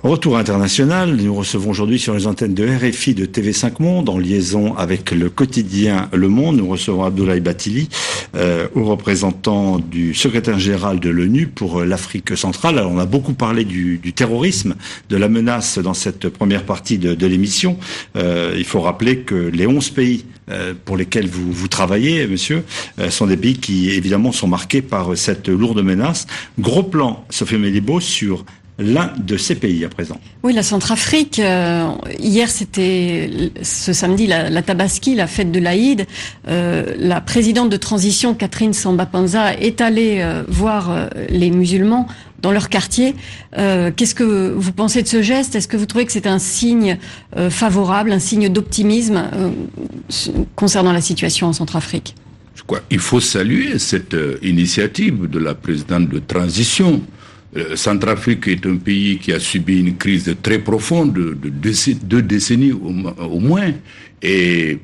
Retour international, nous recevons aujourd'hui sur les antennes de RFI de TV5 Monde, en liaison avec le quotidien Le Monde, nous recevons Abdoulaye Bathily, haut représentant du secrétaire général de l'ONU pour l'Afrique centrale. Alors on a beaucoup parlé du terrorisme, de la menace dans cette première partie de l'émission. Il faut rappeler que les 11 pays pour lesquels vous travaillez, monsieur, sont des pays qui évidemment sont marqués par cette lourde menace. Gros plan, Sophie Melibo, sur l'un de ces pays à présent. Oui, la Centrafrique. Hier, c'était ce samedi la Tabaski, la fête de l'Aïd. La présidente de transition, Catherine Samba-Panza, est allée voir les musulmans dans leur quartier. Qu'est-ce que vous pensez de ce geste ? Est-ce que vous trouvez que c'est un signe favorable, un signe d'optimisme concernant la situation en Centrafrique ? Je crois qu'il faut saluer cette initiative de la présidente de transition. Centrafrique est un pays qui a subi une crise très profonde de 2 décennies au moins, et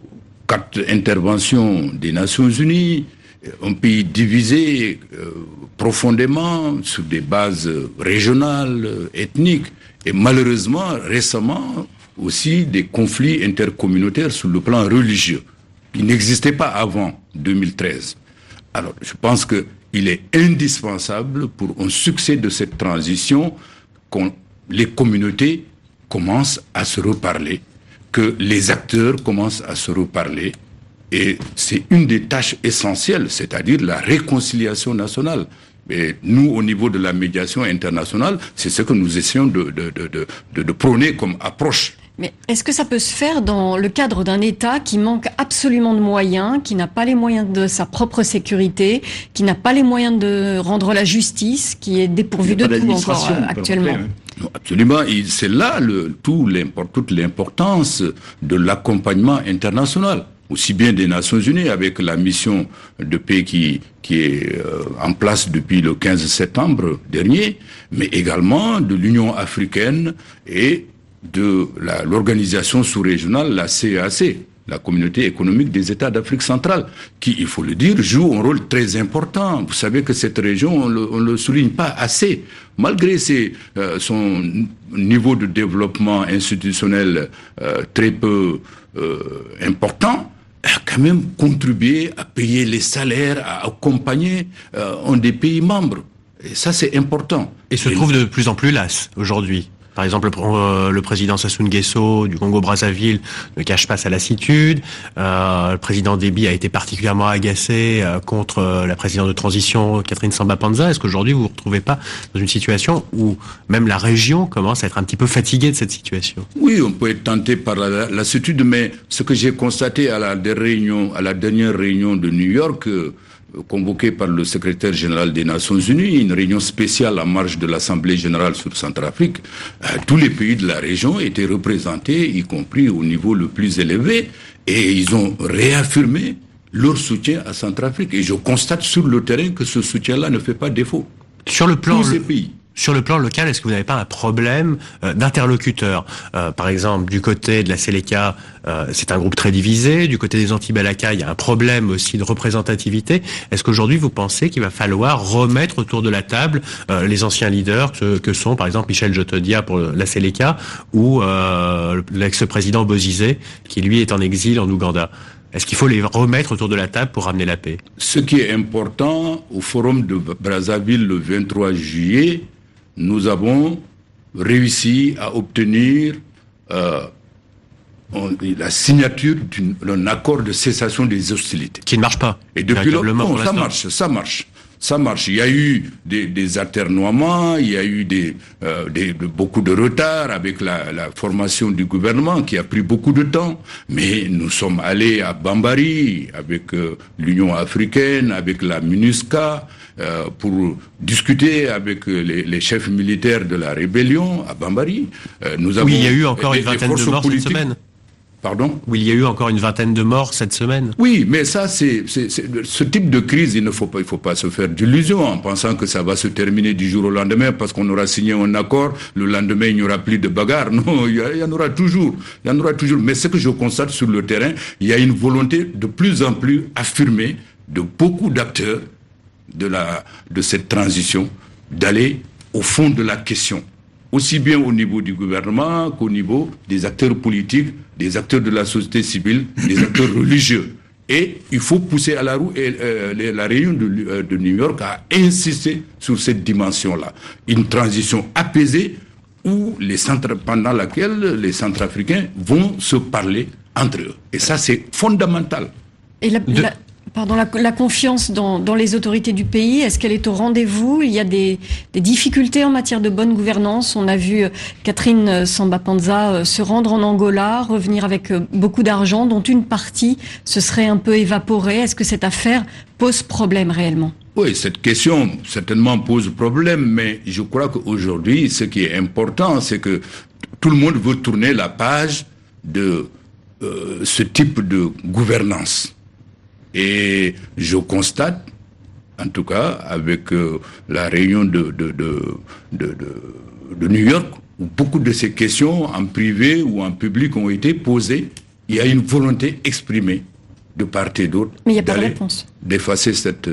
4 interventions des Nations Unies, un pays divisé profondément sur des bases régionales, ethniques, et malheureusement récemment aussi des conflits intercommunautaires sur le plan religieux qui n'existaient pas avant 2013. Alors je pense que il est indispensable pour un succès de cette transition que les communautés commencent à se reparler, que les acteurs commencent à se reparler. Et c'est une des tâches essentielles, c'est-à-dire la réconciliation nationale. Et nous, au niveau de la médiation internationale, c'est ce que nous essayons de prôner comme approche. Mais est-ce que ça peut se faire dans le cadre d'un État qui manque absolument de moyens, qui n'a pas les moyens de sa propre sécute, qui n'a pas les moyens de rendre la justice, qui est dépourvu de tout encore actuellement ? Non, absolument, c'est là toute l'importance de l'accompagnement international, aussi bien des Nations Unies avec la mission de paix qui est en place depuis le 15 septembre dernier, mais également de l'Union africaine et de l'organisation sous-régionale, la CEAC, la Communauté économique des États d'Afrique centrale, qui, il faut le dire, joue un rôle très important. Vous savez que cette région, on le souligne pas assez. Malgré son niveau de développement institutionnel très peu important, a quand même contribué à payer les salaires, à accompagner un des pays membres. Et ça, c'est important. Et se trouve de plus en plus las aujourd'hui. Par exemple, le président Sassou Nguesso du Congo-Brazzaville ne cache pas sa lassitude. Le président Déby a été particulièrement agacé contre la présidente de transition Catherine Samba-Panza. Est-ce qu'aujourd'hui vous ne vous retrouvez pas dans une situation où même la région commence à être un petit peu fatiguée de cette situation ? Oui, on peut être tenté par la lassitude, mais ce que j'ai constaté à la dernière réunion de New York, convoquée par le secrétaire général des Nations Unies, une réunion spéciale en marge de l'Assemblée générale sur Centrafrique, tous les pays de la région étaient représentés, y compris au niveau le plus élevé, et ils ont réaffirmé leur soutien à Centrafrique. Et je constate sur le terrain que ce soutien-là ne fait pas défaut. Sur le plan tous ces pays. Sur le plan local, est-ce que vous n'avez pas un problème d'interlocuteurs ? Par exemple, du côté de la Séléka, c'est un groupe très divisé. Du côté des Anti-Balaka, il y a un problème aussi de représentativité. Est-ce qu'aujourd'hui, vous pensez qu'il va falloir remettre autour de la table les anciens leaders que sont, par exemple, Michel Djotodia pour la Séléka ou l'ex-président Bozizé, qui lui est en exil en Ouganda ? Est-ce qu'il faut les remettre autour de la table pour ramener la paix ? Ce qui est important, au forum de Brazzaville le 23 juillet, nous avons réussi à obtenir la signature d'un accord de cessation des hostilités. Qui ne marche pas. Et depuis ça marche. Il y a eu des atermoiements, il y a eu beaucoup de retard avec la formation du gouvernement qui a pris beaucoup de temps. Mais nous sommes allés à Bambari avec l'Union africaine, avec la MINUSCA, pour discuter avec les chefs militaires de la rébellion à Bambari. Oui, il y a eu encore une vingtaine de morts cette semaine. Pardon ? Oui, il y a eu encore une vingtaine de morts cette semaine. Oui, mais ça, c'est ce type de crise, il faut pas se faire d'illusions en pensant que ça va se terminer du jour au lendemain parce qu'on aura signé un accord, le lendemain il n'y aura plus de bagarre. Non, il y en aura toujours. Mais ce que je constate sur le terrain, il y a une volonté de plus en plus affirmée de beaucoup d'acteurs de cette transition d'aller au fond de la question. aussi bien au niveau du gouvernement qu'au niveau des acteurs politiques, des acteurs de la société civile, des acteurs religieux. Et il faut pousser à la roue, et la réunion de New York a insisté sur cette dimension-là. Une transition apaisée pendant laquelle les Centrafricains vont se parler entre eux. Et ça, c'est fondamental. Et la confiance dans les autorités du pays, est-ce qu'elle est au rendez-vous? Il y a des difficultés en matière de bonne gouvernance. On a vu Catherine Samba-Panza se rendre en Angola, revenir avec beaucoup d'argent, dont une partie se serait un peu évaporée. Est-ce que cette affaire pose problème réellement? Oui, cette question certainement pose problème, mais je crois qu'aujourd'hui, ce qui est important, c'est que tout le monde veut tourner la page de ce type de gouvernance. Et je constate, en tout cas, avec la réunion de New York, où beaucoup de ces questions, en privé ou en public, ont été posées, il y a une volonté exprimée de part et d'autre d'effacer cette...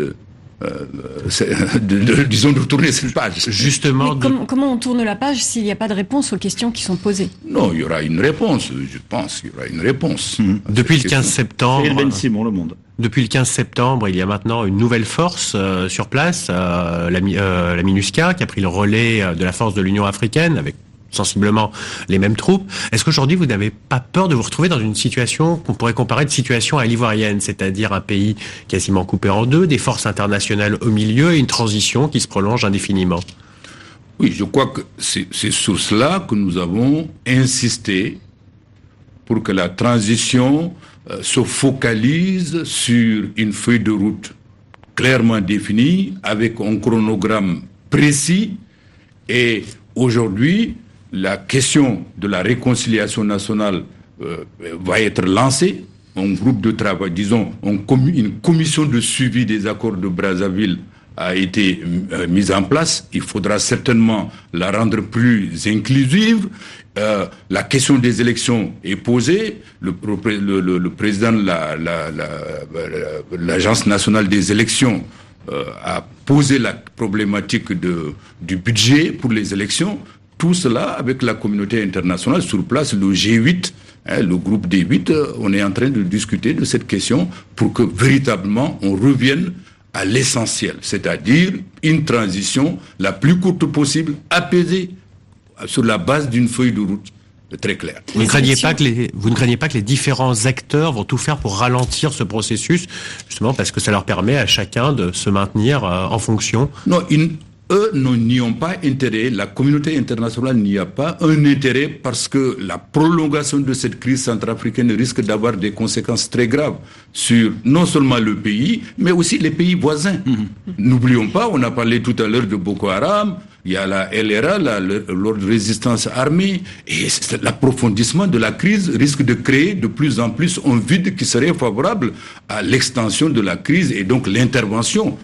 disons de tourner cette page. Justement. Comment on tourne la page s'il n'y a pas de réponse aux questions qui sont posées? Non, il y aura une réponse. Je pense qu'il y aura une réponse. Depuis le 15 septembre. Et Ben Simon, Le Monde. Depuis le 15 septembre, il y a maintenant une nouvelle force sur place, la MINUSCA, qui a pris le relais de la force de l'Union africaine avec sensiblement les mêmes troupes. Est-ce qu'aujourd'hui, vous n'avez pas peur de vous retrouver dans une situation qu'on pourrait comparer de situation à l'ivoirienne, c'est-à-dire un pays quasiment coupé en deux, des forces internationales au milieu et une transition qui se prolonge indéfiniment? Oui, je crois que c'est sur cela que nous avons insisté pour que la transition se focalise sur une feuille de route clairement définie, avec un chronogramme précis. Et aujourd'hui, la question de la réconciliation nationale va être lancée. Un groupe de travail, disons, une commission de suivi des accords de Brazzaville a été mise en place. Il faudra certainement la rendre plus inclusive. La question des élections est posée. Le président de l'Agence nationale des élections a posé la problématique du budget pour les élections. Tout cela avec la communauté internationale sur place, le G8, le groupe des 8, on est en train de discuter de cette question pour que véritablement on revienne à l'essentiel, c'est-à-dire une transition la plus courte possible, apaisée, sur la base d'une feuille de route très claire. Vous ne craignez pas que les différents acteurs vont tout faire pour ralentir ce processus, justement parce que ça leur permet à chacun de se maintenir en fonction? Non, eux n'y ont pas intérêt, la communauté internationale n'y a pas un intérêt, parce que la prolongation de cette crise centrafricaine risque d'avoir des conséquences très graves sur non seulement le pays, mais aussi les pays voisins. N'oublions pas, on a parlé tout à l'heure de Boko Haram, il y a la LRA, l'ordre de résistance armée, et l'approfondissement de la crise risque de créer de plus en plus un vide qui serait favorable à l'extension de la crise et donc l'intervention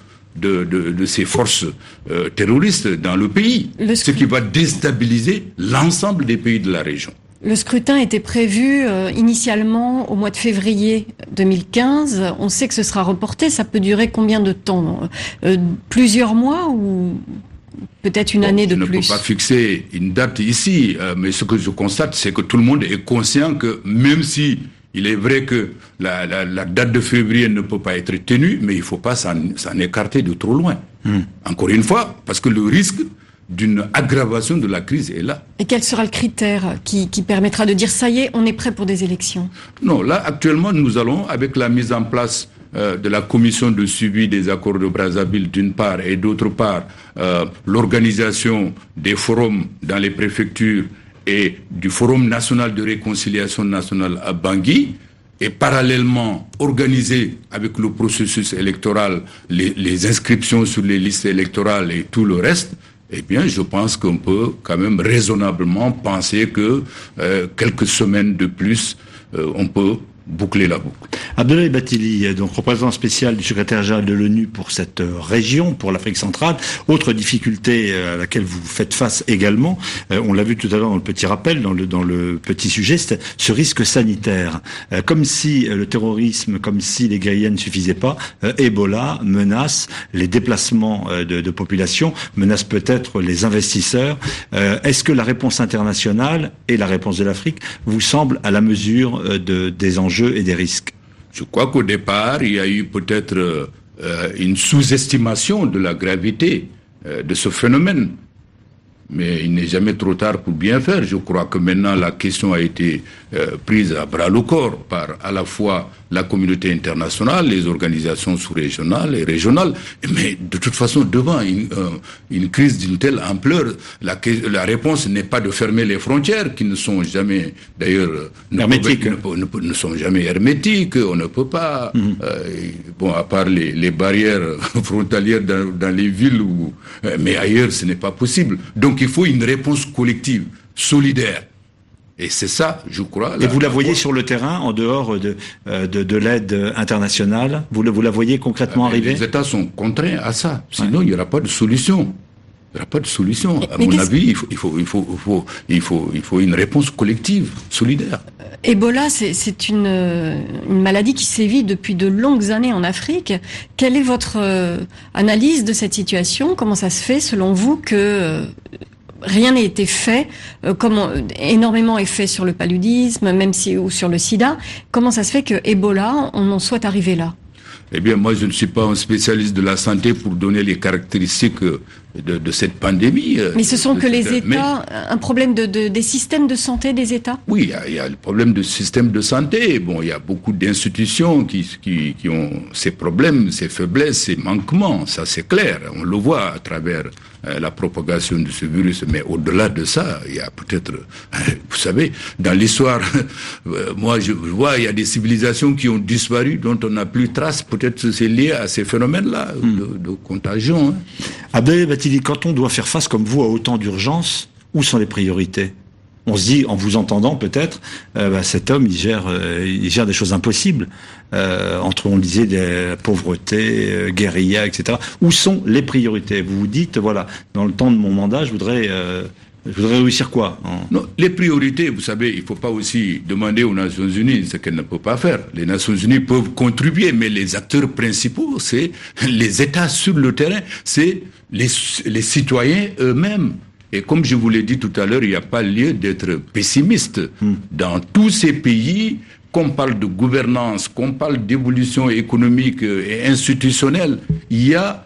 de ces forces terroristes dans le pays, ce qui va déstabiliser l'ensemble des pays de la région. Le scrutin était prévu initialement au mois de février 2015. On sait que ce sera reporté. Ça peut durer combien de temps? Plusieurs mois ou peut-être une année de plus? Je ne peux pas fixer une date ici, mais ce que je constate, c'est que tout le monde est conscient que même si il est vrai que la date de février ne peut pas être tenue, mais il ne faut pas s'en écarter de trop loin. Encore une fois, parce que le risque d'une aggravation de la crise est là. Et quel sera le critère qui permettra de dire ça y est, on est prêt pour des élections? Non, là actuellement nous allons, avec la mise en place de la commission de suivi des accords de Brazzaville d'une part, et d'autre part l'organisation des forums dans les préfectures et du Forum national de réconciliation nationale à Bangui, et parallèlement organiser avec le processus électoral les inscriptions sur les listes électorales et tout le reste, eh bien je pense qu'on peut quand même raisonnablement penser que quelques semaines de plus, on peut boucler la boucle. Abdoulaye Bathily, donc représentant spécial du secrétaire général de l'ONU pour cette région, pour l'Afrique centrale. Autre difficulté à laquelle vous faites face également, on l'a vu tout à l'heure dans le petit rappel, dans le petit sujet, c'est ce risque sanitaire. Comme si le terrorisme, comme si les guerriers ne suffisaient pas, Ebola menace les déplacements de population, menace peut-être les investisseurs. Est-ce que la réponse internationale et la réponse de l'Afrique vous semblent à la mesure des enjeux et des risques? Je crois qu'au départ, il y a eu peut-être une sous-estimation de la gravité de ce phénomène. Mais il n'est jamais trop tard pour bien faire. Je crois que maintenant la question a été prise à bras-le-corps par à la fois la communauté internationale, les organisations sous-régionales et régionales. Mais de toute façon, devant une crise d'une telle ampleur, la réponse n'est pas de fermer les frontières, qui ne sont jamais, d'ailleurs, ne sont jamais hermétiques. On ne peut pas, à part les barrières frontalières dans les villes, mais ailleurs, ce n'est pas possible. Donc, il faut une réponse collective, solidaire. Et c'est ça, je crois. Et vous la voyez sur le terrain, en dehors de l'aide internationale? Vous la voyez concrètement arriver? Les États sont contraints à ça. Sinon, il n'y aura pas de solution. Il n'y aura pas de solution. À mon avis, il faut une réponse collective, solidaire. Ebola, c'est une maladie qui sévit depuis de longues années en Afrique. Quelle est votre analyse de cette situation? Comment ça se fait, selon vous, que rien n'a été fait, énormément est fait sur le paludisme, ou sur le sida? Comment ça se fait que Ebola, on en soit arrivé là? Eh bien, moi, je ne suis pas un spécialiste de la santé pour donner les caractéristiques de cette pandémie. Mais ce sont que les États, un problème des systèmes de santé des États? Oui, il y a le problème de système de santé. Bon, il y a beaucoup d'institutions qui ont ces problèmes, ces faiblesses, ces manquements. Ça, c'est clair. On le voit à travers la propagation de ce virus. Mais au-delà de ça, il y a peut-être, vous savez, dans l'histoire, moi, je vois, il y a des civilisations qui ont disparu, dont on n'a plus trace. Peut-être c'est lié à ces phénomènes-là de contagion. Abdoulaye Bathily, quand on doit faire face comme vous à autant d'urgences, où sont les priorités? On se dit, en vous entendant peut-être, cet homme, il gère des choses impossibles. Entre, on le disait, la pauvreté, guérilla, etc. Où sont les priorités? Vous vous dites, voilà, dans le temps de mon mandat, je voudrais réussir quoi? Non, les priorités, vous savez, il ne faut pas aussi demander aux Nations Unies ce qu'elles ne peuvent pas faire. Les Nations Unies peuvent contribuer, mais les acteurs principaux, c'est les États sur le terrain, c'est les citoyens eux-mêmes. Et comme je vous l'ai dit tout à l'heure, il n'y a pas lieu d'être pessimiste. Dans tous ces pays, qu'on parle de gouvernance, qu'on parle d'évolution économique et institutionnelle, il y a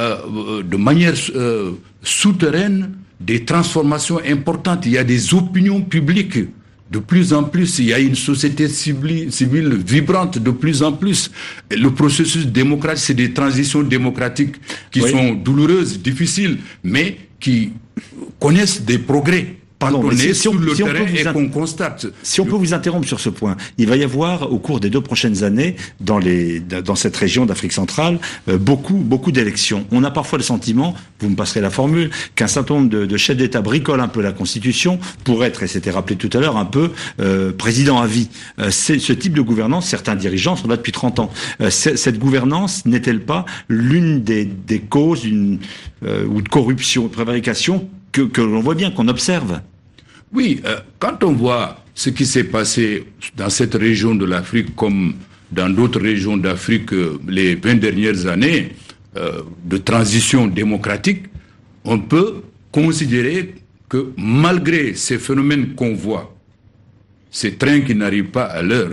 de manière souterraine des transformations importantes. Il y a des opinions publiques de plus en plus. Il y a une société civile vibrante de plus en plus. Et le processus démocratique, c'est des transitions démocratiques qui sont douloureuses, difficiles, mais qui connaissent des progrès. Quand on est sur le terrain et qu'on constate. Si on peut vous interrompre sur ce point, il va y avoir au cours des 2 prochaines années, dans cette région d'Afrique centrale, beaucoup d'élections. On a parfois le sentiment, vous me passerez la formule, qu'un certain nombre de chefs d'État bricolent un peu la Constitution pour être, et c'était rappelé tout à l'heure, un peu président à vie. Ce type de gouvernance, certains dirigeants sont là depuis 30 ans. Cette gouvernance n'est-elle pas l'une des causes ou de corruption, de prévarication que l'on voit bien, qu'on observe? Oui, quand on voit ce qui s'est passé dans cette région de l'Afrique comme dans d'autres régions d'Afrique les 20 dernières années de transition démocratique, on peut considérer que malgré ces phénomènes qu'on voit, ces trains qui n'arrivent pas à l'heure,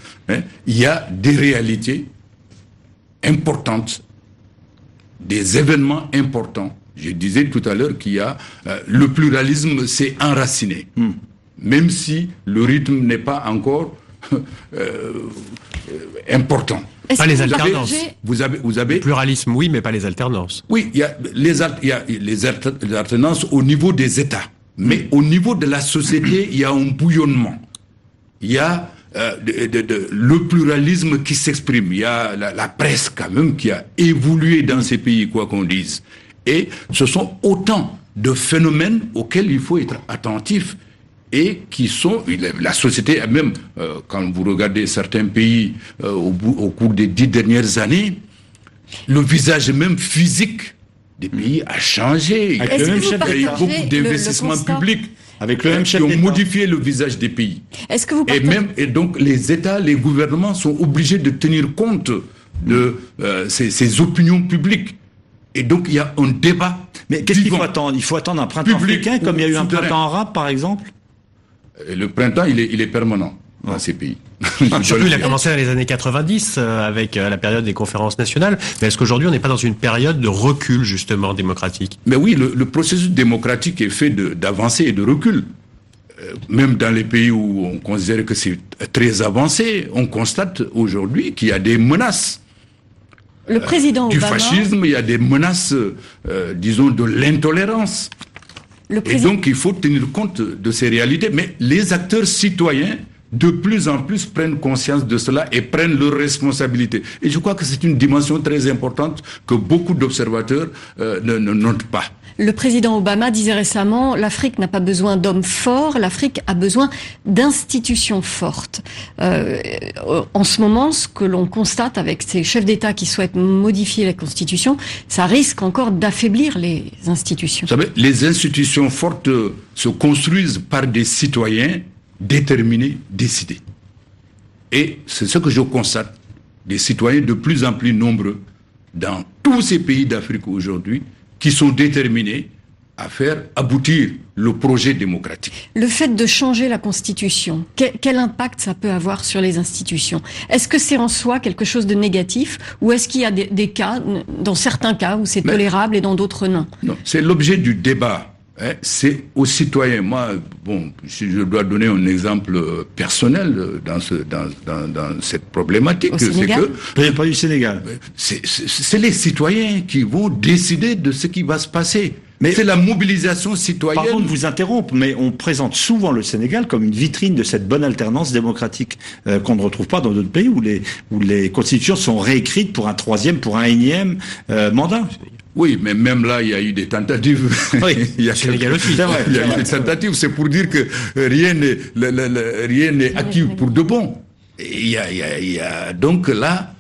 il y a des réalités importantes, des événements importants. Je disais tout à l'heure qu'il y a le pluralisme s'est enraciné, même si le rythme n'est pas encore important. Pas les alternances. Vous avez le pluralisme, oui, mais pas les alternances. Oui, il y a les alternances au niveau des États, mais au niveau de la société, il y a un bouillonnement. Il y a le pluralisme qui s'exprime. Il y a la presse quand même qui a évolué dans ces pays, quoi qu'on dise. Et ce sont autant de phénomènes auxquels il faut être attentif et qui sont... La société, même quand vous regardez certains pays au cours des 10 dernières années, le visage même physique des pays a changé. Il y a beaucoup d'investissements publics avec le même chef qui ont modifié le visage des pays. Est-ce que vous et donc les États, les gouvernements sont obligés de tenir compte de ces opinions publiques. Et donc il y a un débat. Mais qu'est-ce qu'il faut attendre? Il faut attendre un printemps africain, comme il y a eu un printemps arabe, par exemple? Le printemps, il est permanent dans ces pays. Surtout, il a commencé dans les années 90 avec la période des conférences nationales. Mais est-ce qu'aujourd'hui, on n'est pas dans une période de recul, justement, démocratique? Mais oui, le processus démocratique est fait d'avancée et de recul. Même dans les pays où on considère que c'est très avancé, on constate aujourd'hui qu'il y a des menaces. Le président du Obama, fascisme, il y a des menaces, disons, de l'intolérance. Et donc, il faut tenir compte de ces réalités. Mais les acteurs citoyens, de plus en plus, prennent conscience de cela et prennent leurs responsabilités. Et je crois que c'est une dimension très importante que beaucoup d'observateurs ne notent pas. Le président Obama disait récemment, l'Afrique n'a pas besoin d'hommes forts, l'Afrique a besoin d'institutions fortes. En ce moment, ce que l'on constate avec ces chefs d'État qui souhaitent modifier la Constitution, ça risque encore d'affaiblir les institutions. Vous savez, les institutions fortes se construisent par des citoyens déterminés, décidés. Et c'est ce que je constate, des citoyens de plus en plus nombreux dans tous ces pays d'Afrique aujourd'hui, qui sont déterminés à faire aboutir le projet démocratique. Le fait de changer la Constitution, quel impact ça peut avoir sur les institutions? Est-ce que c'est en soi quelque chose de négatif ou est-ce qu'il y a des cas, dans certains cas, où c'est tolérable et dans d'autres non? Non, c'est l'objet du débat. C'est aux citoyens. Moi, bon, si je dois donner un exemple personnel dans cette problématique, c'est que pas du Sénégal. C'est les citoyens qui vont décider de ce qui va se passer. Mais c'est la mobilisation citoyenne. Pardon de vous interrompre, mais on présente souvent le Sénégal comme une vitrine de cette bonne alternance démocratique qu'on ne retrouve pas dans d'autres pays où les constitutions sont réécrites pour un troisième, pour un énième mandat. Oui, mais même là, il y a eu des tentatives. Oui, il y a Sénégal aussi. Il y a eu des tentatives. C'est pour dire que rien n'est acquis pour de bon. Il y a donc là,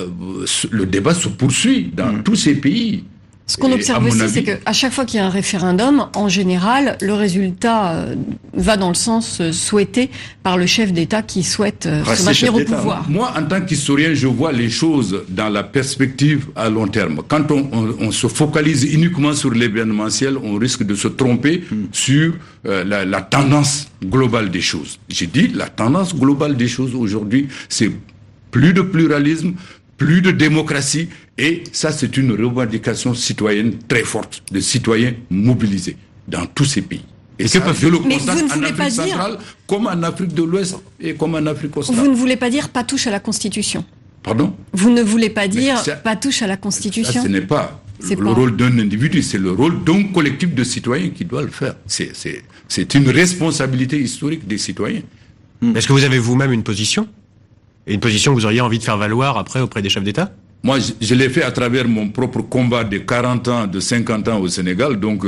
le débat se poursuit dans tous ces pays. Ce qu'on observe aussi, c'est qu'à chaque fois qu'il y a un référendum, en général, le résultat va dans le sens souhaité par le chef d'État qui souhaite se maintenir au pouvoir. Moi, en tant qu'historien, je vois les choses dans la perspective à long terme. Quand on se focalise uniquement sur l'événementiel, on risque de se tromper sur la tendance globale des choses. J'ai dit, la tendance globale des choses aujourd'hui, c'est plus de pluralisme, plus de démocratie, et ça c'est une revendication citoyenne très forte, de citoyens mobilisés dans tous ces pays. Et ça, je le constate en Afrique centrale, comme en Afrique de l'Ouest et comme en Afrique australe. Vous ne voulez pas dire pas touche à la Constitution? Pardon? Vous ne voulez pas dire pas touche à la Constitution? Ça, ce n'est pas le rôle d'un individu, c'est le rôle d'un collectif de citoyens qui doit le faire. C'est une responsabilité historique des citoyens. Est-ce que vous avez vous-même une position? Et une position que vous auriez envie de faire valoir après auprès des chefs d'État? Moi, je l'ai fait à travers mon propre combat de 40 ans, de 50 ans au Sénégal, donc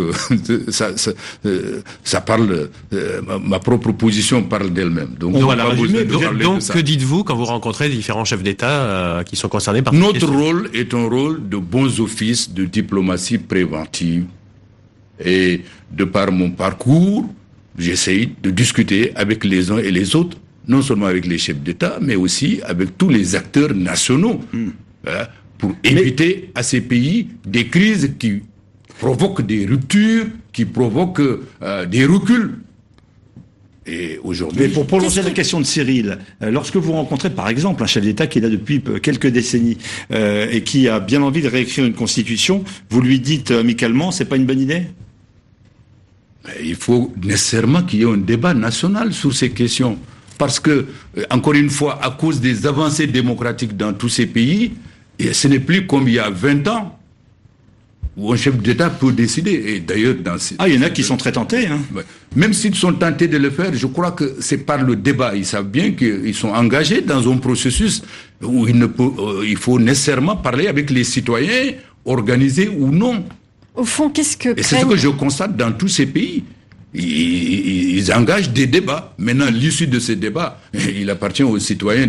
ça parle, ma propre position parle d'elle-même. Donc que dites-vous quand vous rencontrez différents chefs d'État qui sont concernés par Notre rôle est un rôle de bons offices, de diplomatie préventive. Et de par mon parcours, j'essaye de discuter avec les uns et les autres, non seulement avec les chefs d'État, mais aussi avec tous les acteurs nationaux, pour éviter à ces pays des crises qui provoquent des ruptures, qui provoquent des reculs. Et aujourd'hui... Mais pour prolonger la question de Cyril, lorsque vous rencontrez par exemple un chef d'État qui est là depuis quelques décennies et qui a bien envie de réécrire une constitution, vous lui dites amicalement, c'est pas une bonne idée ? Il faut nécessairement qu'il y ait un débat national sur ces questions. Parce que, encore une fois, à cause des avancées démocratiques dans tous ces pays, et ce n'est plus comme il y a 20 ans, où un chef d'État peut décider. Et d'ailleurs, il y en a qui sont très tentés. Hein. Même s'ils sont tentés de le faire, je crois que c'est par le débat. Ils savent bien qu'ils sont engagés dans un processus où il faut nécessairement parler avec les citoyens, organisés ou non. Au fond, qu'est-ce que... Et c'est ce que je constate dans tous ces pays. ils engagent des débats. Maintenant, l'issue de ces débats, il appartient aux citoyens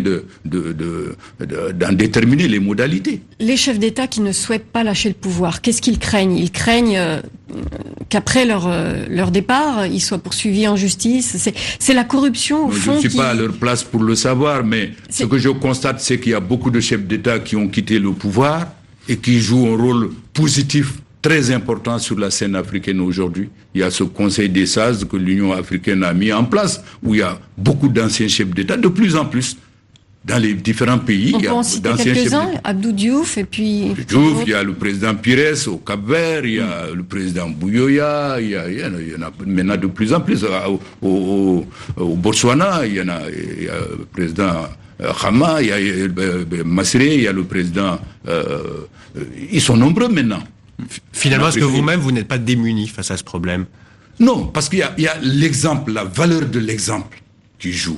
d'en déterminer les modalités. Les chefs d'État qui ne souhaitent pas lâcher le pouvoir, qu'est-ce qu'ils craignent ? Ils craignent qu'après leur départ, ils soient poursuivis en justice. C'est la corruption, au fond. Je ne suis pas à leur place pour le savoir, mais ce que je constate, c'est qu'il y a beaucoup de chefs d'État qui ont quitté le pouvoir et qui jouent un rôle positif très important sur la scène africaine aujourd'hui. Il y a ce Conseil des sages que l'Union africaine a mis en place, où il y a beaucoup d'anciens chefs d'État, de plus en plus, dans les différents pays. On peut en citer quelques-uns, Abdou Diouf, et puis... Diouf, il y a le président Pires au Cap-Vert, il y a le président Buyoya, il y en a maintenant de plus en plus. Au Botswana, il y a le président Khama, il y a Massiré, il y a le président... ils sont nombreux maintenant. Finalement, est-ce que vous-même, vous n'êtes pas démunis face à ce problème ? Non, parce qu'il y a l'exemple, la valeur de l'exemple qui joue.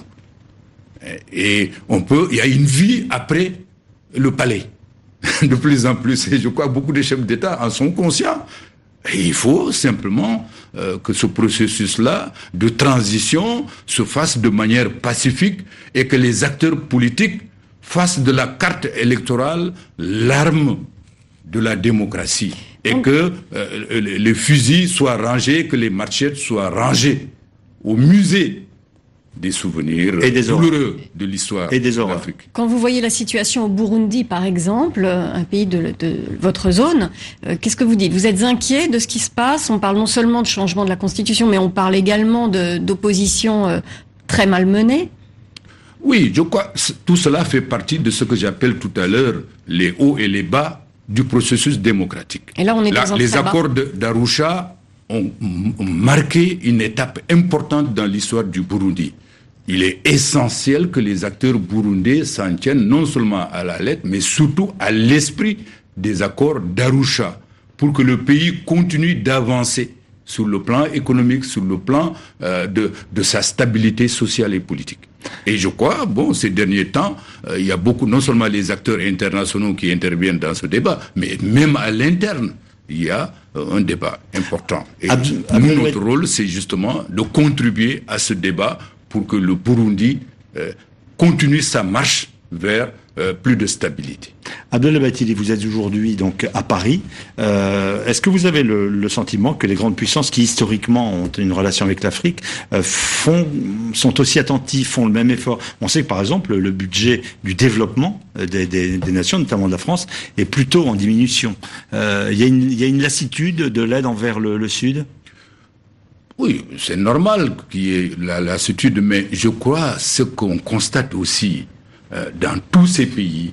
Et il y a une vie après le palais, de plus en plus. Et je crois que beaucoup de chefs d'État en sont conscients. Et il faut simplement que ce processus-là de transition se fasse de manière pacifique et que les acteurs politiques fassent de la carte électorale l'arme de la démocratie et que les fusils soient rangés, que les machettes soient rangées au musée des souvenirs douloureux de l'histoire de l'Afrique. Quand vous voyez la situation au Burundi, par exemple, un pays de votre zone, qu'est-ce que vous dites ? Vous êtes inquiet de ce qui se passe ? On parle non seulement de changement de la Constitution, mais on parle également d'opposition très malmenée. Oui, je crois que tout cela fait partie de ce que j'appelle tout à l'heure les hauts et les bas du processus démocratique. Et là, on est dans les accords d'Arusha ont marqué une étape importante dans l'histoire du Burundi. Il est essentiel que les acteurs burundais s'en tiennent non seulement à la lettre, mais surtout à l'esprit des accords d'Arusha, pour que le pays continue d'avancer sur le plan économique, sur le plan de sa stabilité sociale et politique. Et je crois, ces derniers temps, il y a beaucoup, non seulement les acteurs internationaux qui interviennent dans ce débat, mais même à l'interne, il y a un débat important. Et notre rôle, c'est justement de contribuer à ce débat pour que le Burundi continue sa marche vers plus de stabilité. Abdoulaye Bathily, vous êtes aujourd'hui donc à Paris. Est-ce que vous avez le sentiment que les grandes puissances qui historiquement ont une relation avec l'Afrique sont aussi attentifs, font le même effort ? On sait que par exemple le budget du développement des nations, notamment de la France, est plutôt en diminution. Il y a une lassitude de l'aide envers le Sud ? Oui, c'est normal qu'il y ait la lassitude, mais je crois ce qu'on constate aussi dans tous ces pays,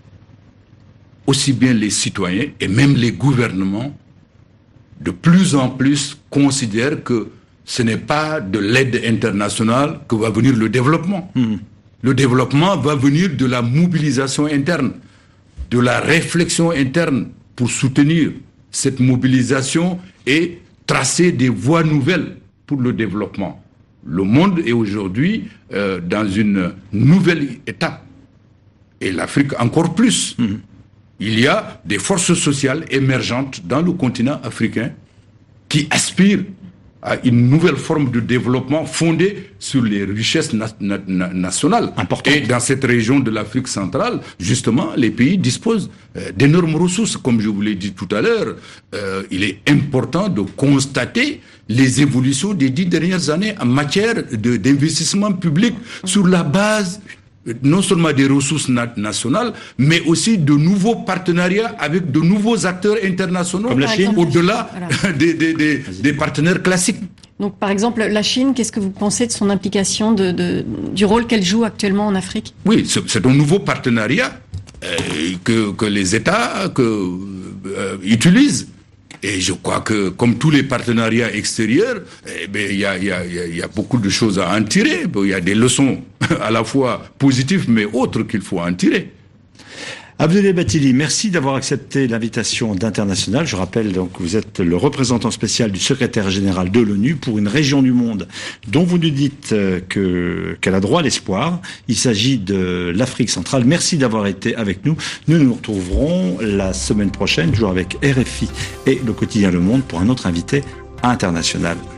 aussi bien les citoyens et même les gouvernements, de plus en plus considèrent que ce n'est pas de l'aide internationale que va venir le développement. Le développement va venir de la mobilisation interne, de la réflexion interne pour soutenir cette mobilisation et tracer des voies nouvelles pour le développement. Le monde est aujourd'hui dans une nouvelle étape. Et l'Afrique encore plus. Il y a des forces sociales émergentes dans le continent africain qui aspirent à une nouvelle forme de développement fondée sur les richesses nationales. Important. Et dans cette région de l'Afrique centrale, justement, les pays disposent d'énormes ressources. Comme je vous l'ai dit tout à l'heure, il est important de constater les évolutions des 10 dernières années en matière d'investissement public sur la base non seulement des ressources nationales, mais aussi de nouveaux partenariats avec de nouveaux acteurs internationaux, comme la Chine, au-delà des partenaires classiques. Donc, par exemple, la Chine, qu'est-ce que vous pensez de son implication, du rôle qu'elle joue actuellement en Afrique ? Oui, c'est un nouveau partenariat que les États utilisent. Et je crois que, comme tous les partenariats extérieurs, il y a beaucoup de choses à en tirer. Il y a des leçons à la fois positives, mais autres qu'il faut en tirer. Abdoulaye Bathily, merci d'avoir accepté l'invitation d'International. Je rappelle donc que vous êtes le représentant spécial du secrétaire général de l'ONU pour une région du monde dont vous nous dites qu'elle a droit à l'espoir. Il s'agit de l'Afrique centrale. Merci d'avoir été avec nous. Nous nous retrouverons la semaine prochaine, toujours avec RFI et le quotidien Le Monde pour un autre invité à International.